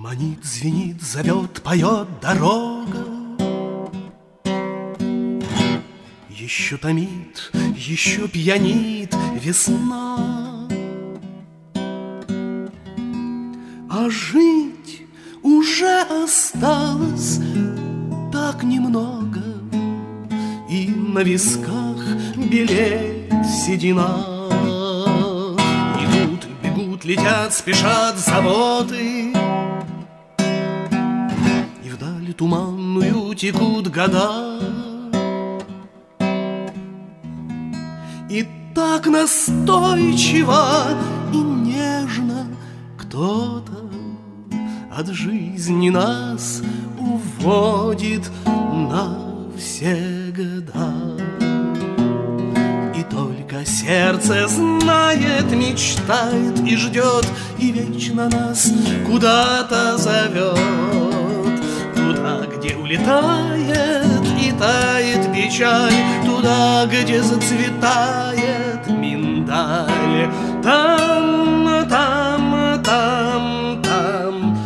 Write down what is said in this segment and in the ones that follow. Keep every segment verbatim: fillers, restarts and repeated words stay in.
Манит, звенит, зовет, поет дорога. Еще томит, еще пьянит весна. А жить уже осталось так немного, и на висках белеет седина. Идут, бегут, летят, спешат заботы, и вдаль туманную текут года. И так настойчиво и нежно кто-то от жизни нас уводит навсегда. И только сердце знает, мечтает и ждет, и вечно нас куда-то зовет. Туда, где улетает и тает печаль, туда, где зацветает миндаль. Там, там, там, там,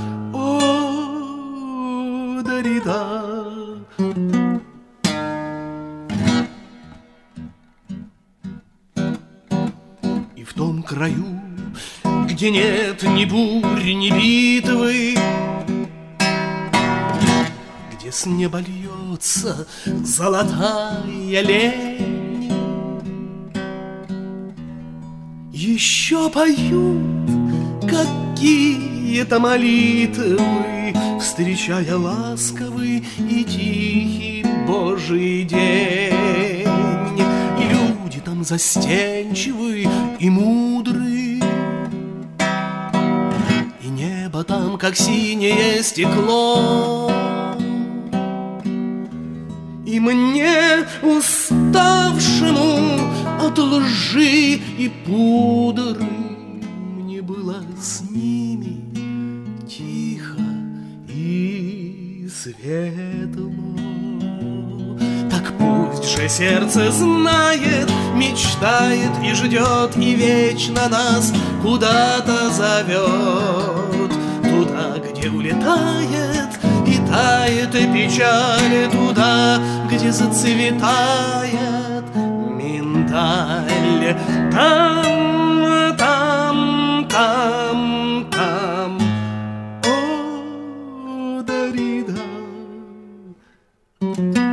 о, Дарида. И в том краю, где нет ни бурь, ни битвы, где с неба льется золотая лень, еще поют какие-то молитвы, встречая ласковый и тихий Божий день. И люди там застенчивы и мудры, и небо там, как синее стекло. И мне, уставшему от лжи и пудры, мне было с ними тихо и светло. Так пусть же сердце знает, мечтает и ждет, и вечно нас куда-то зовет. Туда, где улетает и тает и печаль, туда, где зацветает миндаль. Там, там, там, там, о, Дарида.